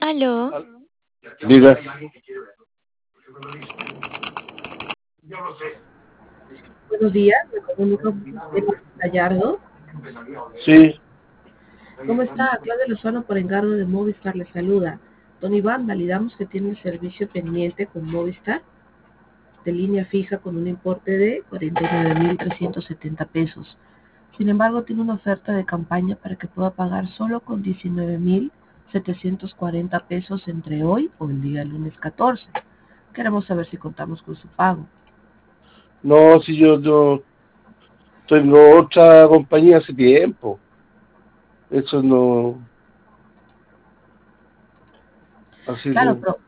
Aló, Diga, Buenos días, me comunico con usted, Gallardo. sí, ¿Cómo está? Claudia Lozano por encargo de Movistar le saluda. Don Iván, validamos que tiene el servicio pendiente con Movistar de línea fija con un importe de 49.370 pesos. Sin embargo, tiene una oferta de campaña para que pueda pagar solo con 19.740 pesos entre hoy o el día lunes 14. Queremos saber si contamos con su pago. no, si yo tengo otra compañía hace tiempo, eso no, así Claro, que,